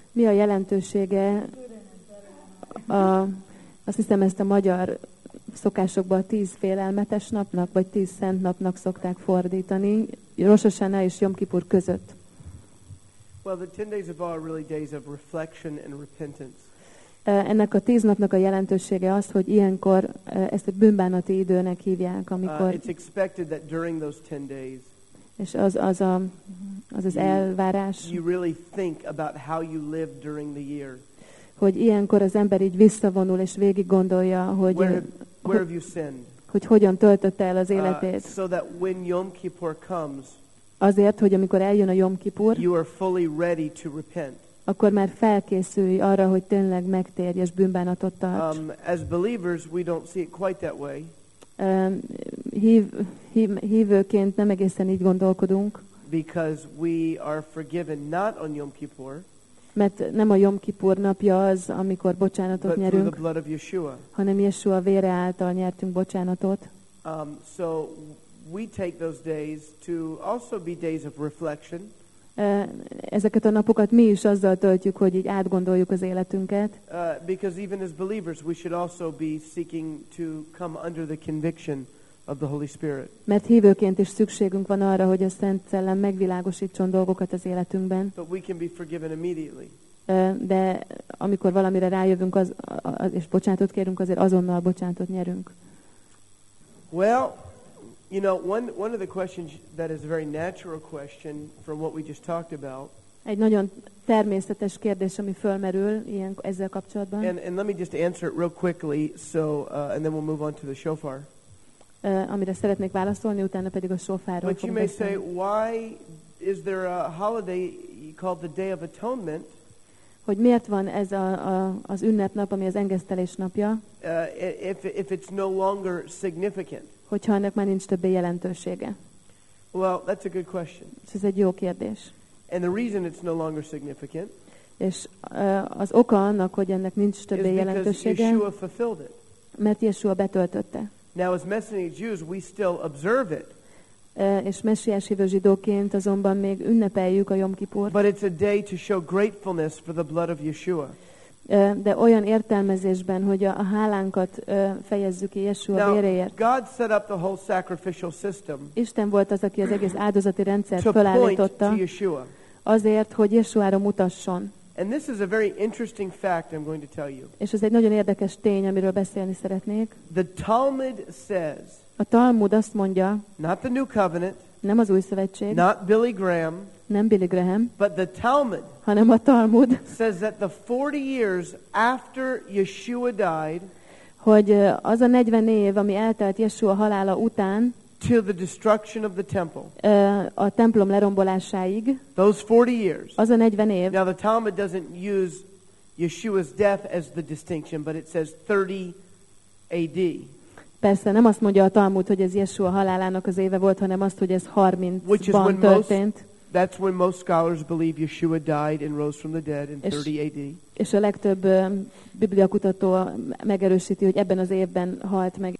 Mi a jelentősége? Azt hiszem, ezt a magyar szokásokban 10 félelmetes napnak, vagy 10 szent napnak szokták fordítani, Rosh Hashanah és Jom Kipur között. Well, the 10 days of awe are really days of reflection and repentance. Ennek a 10 napnak a jelentősége az, hogy ilyenkor ezt egy bűnbánati időnek hívják, amikor It's expected that during those 10 days, és az elvárás, you really think about how you lived during the year. hogy ilyenkor az ember így visszavonul és végig gondolja, hogy Where have you sinned? hogy hogyan töltötte el az életét. So that when Yom Kippur comes, Azért, hogy amikor eljön a Jom Kipur, you are fully ready to repent. akkor már felkészülj arra, hogy tényleg megtérj és bűnbánatot tarts. As believers, we don't see it quite that way. Hívőként nem egészen így gondolkodunk, Because we are forgiven not on Yom Kippur, mert nem a Jom Kipur napja az, amikor bocsánatot but through nyerünk, the blood of Yeshua. hanem Jeshua vére által nyertünk bocsánatot. So we take those days to also be days of reflection. Ezeket a napokat mi is azzal töltjük, hogy így átgondoljuk az életünket. Because even as believers, we should also be seeking to come under the conviction of the Holy Spirit. Mert hívőként is szükségünk van arra, hogy a Szent Szellem megvilágosítson dolgokat az életünkben. But we can be forgiven immediately. De amikor valamire rájövünk és bocsánatot kérünk, azért azonnal bocsánatot nyerünk. Well, you know, one of the questions that is a very natural question from what we just talked about. Egy nagyon természetes kérdés, ami fölmerül ezzel kapcsolatban. And let me just answer it real quickly, and then we'll move on to the shofar. Amire szeretnék válaszolni, utána pedig a sofárról But you fogunk may say, beszélni. why is there a holiday called the Day of Atonement? Hogy miért van ez az ünnepnap, ami az engesztelés napja, If it's no longer significant? hogyha ennek már nincs többé jelentősége? Well, that's a good question. És ez egy jó kérdés. And the reason it's no longer significant És az oka annak, hogy ennek nincs is többé because jelentősége, Yeshua fulfilled it. mert Jeshua betöltötte. Now, as Messianic Jews, we still observe it. És messiás hívő zsidóként azonban még ünnepeljük a Jom Kipurt. But it's a day to show gratefulness for the blood of Yeshua. De olyan értelmezésben, hogy a hálánkat fejezzük ki Jeshua véréért. God set up the whole sacrificial system Isten volt az, aki az egész áldozati rendszert to point felállította to Yeshua. azért, hogy Jeshuára mutasson. And this is a very interesting fact I'm going to tell you. És ez egy nagyon érdekes tény, amiről beszélni szeretnék. The Talmud says, A Talmud azt mondja, not the New Covenant, nem az Új Szövetség, not Billy Graham, nem Billy Graham, but the Talmud hanem a Talmud, says that the 40 years after Yeshua died, hogy az a 40 év, ami eltelt Jeshua halála után, till the destruction of the temple, a templom lerombolásáig, those 40 years. az a 40 év. Now the Talmud doesn't use Yeshua's death as the distinction, but it says 30 AD. Persze nem azt mondja a Talmud, hogy ez Jeshua halálának az éve volt, hanem azt, hogy ez 30-ban történt. That's when most scholars believe Yeshua died and rose from the dead in 30 AD. És a legtöbb bibliakutató megerősíti, hogy ebben az évben halt meg.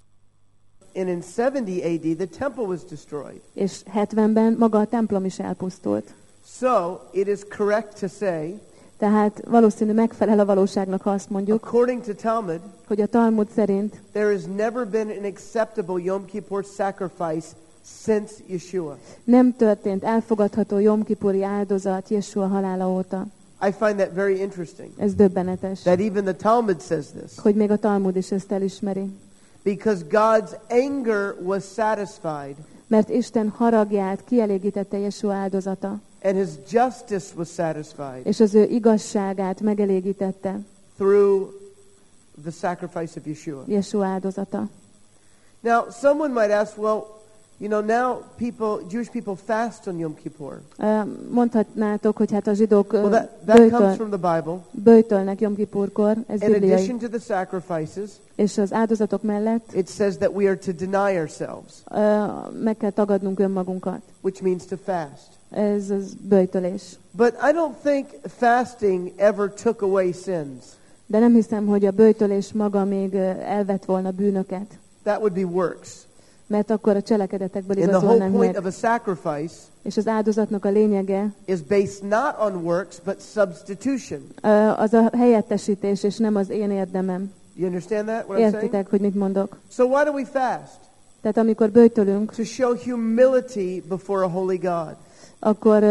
And in 70 AD the temple was destroyed. És 70-ben maga a templom is elpusztult. So it is correct to say, tehát valószínű megfelel a valóságnak, ha azt mondjuk, according to Talmud, hogy a Talmud szerint there has never been an acceptable Yom Kippur sacrifice since Yeshua. Nem történt elfogadható Jom Kipuri áldozat Jeshua halála óta. I find that very interesting. Ez döbbenetes. That even the Talmud says this. Hogy még a Talmud is ezt elismeri. Because God's anger was satisfied. Mert Isten haragját kielégítette Jeshua áldozata. And his justice was satisfied. És az ő igazságát megelégítette. Through the sacrifice of Yeshua. Jeshua áldozata. Now, someone might ask, well, you know, now Jewish people fast on Yom Kippur. Mondhatnátok, hogy hát a zsidók that comes from the Bible. Böjtölnek Jom Kipurkor, ez In bibliai. addition to the sacrifices, és az áldozatok mellett it says that we are to deny ourselves. Meg kell tagadnunk önmagunkat. Which means to fast. Ez az böjtölés. But I don't think fasting ever took away sins. De nem hiszem, hogy a böjtölés maga még elvett volna bűnöket. That would be works. mert akkor a cselekedetekből And the whole igazolnánk point meg. of a sacrifice És az áldozatnak a lényege is based not on works, but substitution. az a helyettesítés, és nem az én érdemem. You understand that, what I'm saying? Értitek, hogy mit mondok? So why do we fast? Tehát amikor böjtölünk, To show humility before a holy God. akkor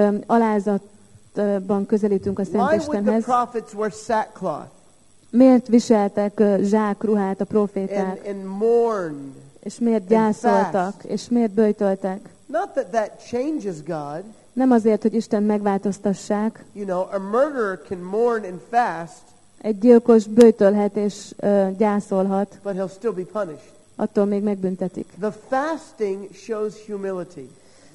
alázatban közelítünk a Szent Why would the Istenhez. prophets wear sackcloth Miért viseltek zsákruhát a proféták? and mourn? És miért gyászoltak? És miért böjtöltek? Not that changes God. Nem azért, hogy Isten megváltoztassák. You know, a murderer can mourn and fast, Egy gyilkos böjtölhet és gyászolhat, but he'll still be punished. attól még megbüntetik. The fasting shows humility.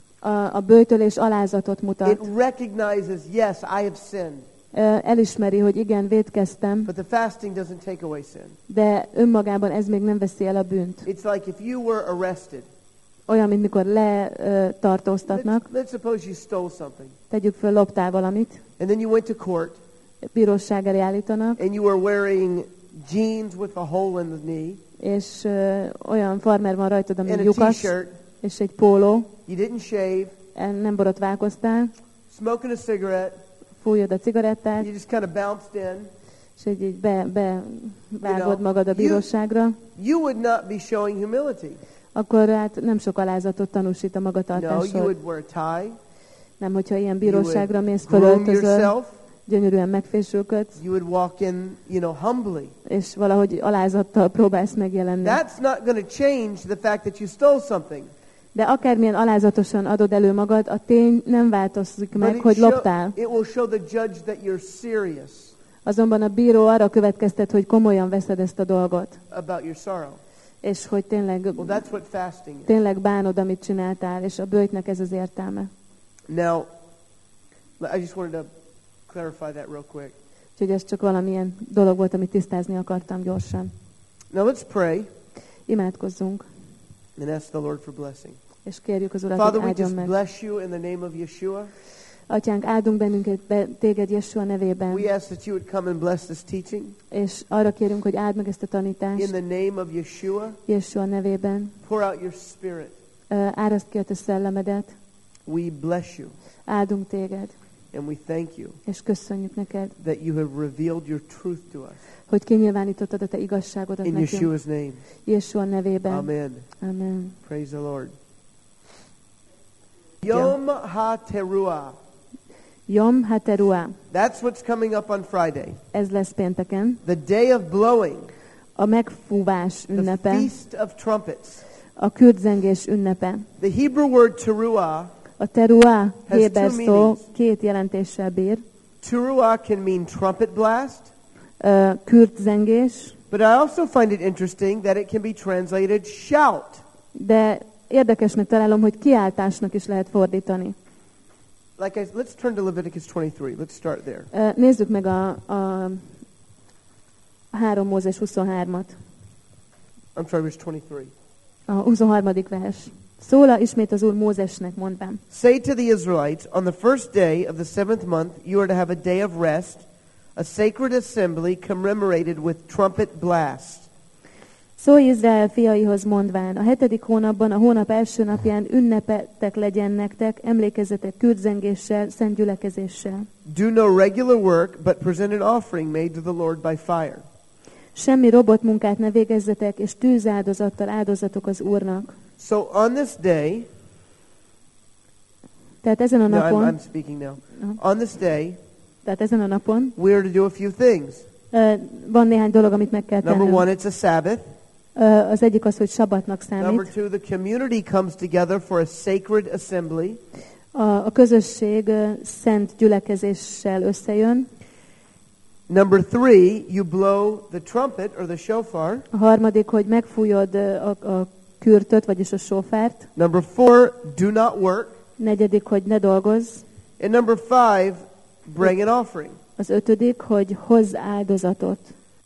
A böjtölés alázatot It mutat. recognizes, yes, I have sinned, Elismeri, hogy igen, vétkeztem, but the fasting doesn't take away sin. de önmagában ez még nem veszi el a bűnt. It's like if you were arrested. Olyan, mint mikor letartóztatnak, Let's suppose you stole something, tegyük föl, loptál valamit, and then you went to court, bíróság elé állítanak, and you were wearing jeans with a hole in the knee, és olyan farmer van rajtad, ami and a lyukas, t-shirt. és egy póló, You didn't shave, nem borotválkoztál, smoking a cigarette. fújod a cigarettát, You just kind of bounced in. és így bevágod magad a bíróságra, You would not be showing humility. akkor hát nem sok alázatot tanúsít a No, you magatartásod. would wear a tie. Nem, hogyha ilyen You bíróságra would mész, groom fölöltözöl, yourself. gyönyörűen megfésülködsz, You would walk in, humbly. és valahogy alázattal próbálsz megjelenni. That's not going to change the fact that you stole something. De akármilyen alázatosan adod elő magad, a tény nem változik But meg, hogy loptál. it will show the judge that you're serious Azonban a bíró arra következtet, hogy komolyan veszed ezt a dolgot, about your sorrow. és hogy Well, that's what fasting is. tényleg bánod, amit csináltál, és a böjtnek ez az értelme. Now, I just wanted to clarify that real quick. Úgyhogy ez csak valamilyen dolog volt, amit tisztázni akartam gyorsan. Now let's pray Imádkozzunk, and ask the Lord for blessing. és kérjük az Urat, Father, hogy we áldjon just meg. bless you in the name of Yeshua. Atyánk, áldunk bennünket téged Jessua nevében, We ask that you would come and bless this teaching és arra kérünk, hogy áld meg ezt a in tanítást the name of Yeshua. Jessua nevében. Pour out your spirit. Árasd ki a te szellemedet, We bless you áldunk téged, and we thank you és köszönjük neked, that you have revealed your truth to us. hogy kinyilvánítottad a te igazságodat In nekünk. Yeshua's name. Jessua nevében. Amen. Amen. Praise the Lord. Yom HaTeruah. Yom HaTeruah. That's what's coming up on Friday. Ez lesz pénteken. The day of blowing. A megfúvás The ünnepe, Feast of Trumpets. a kürtzengés ünnepe. The Hebrew word teruah. A teruah Has héber two szó meanings. két jelentéssel bír. Teruah can mean trumpet blast. Kürtzengés, But I also find it interesting that it can be translated shout. de érdekesnek találom, hogy kiáltásnak is lehet fordítani. Let's turn to Leviticus 23. Let's start there. Nézzük meg a 3 Mózes 23-at. I'm sorry, verse 23. A 23. vers. Szólal ismét az Úr Mózesnek, mondván. Say to the Israelites, on the first day of the 7th month, you are to have a day of rest, a sacred assembly commemorated with trumpet blast. Szólj Izrael fiaihoz, mondván, a 7. hónapban, a hónap első napján ünnepetek legyen nektek, emlékezzetek kürtzengéssel, szent gyülekezéssel. Do no regular work, but present an offering made to the Lord by fire. Semmi robotmunkát ne végezzetek, és tűzáldozattal áldozatok az Úrnak. So on this day, Tehát ezen a no, napon, I'm speaking now. On this day, we are to do a few things. Van néhány dolog, amit meg kell Number tennünk. one, it's a Sabbath. Az egyik az, hogy sabbatnak Number számít. two, the community comes together for a sacred assembly. A közösség szent gyülekezéssel összejön. Number three, you blow the trumpet or the shofar. A harmadik, hogy megfújod a kürtöt, vagyis a sófárt. Number four, do not work. Negyedik, hogy ne dolgozz. And number five, bring an offering. Az ötödik, hogy hozz áldozatot.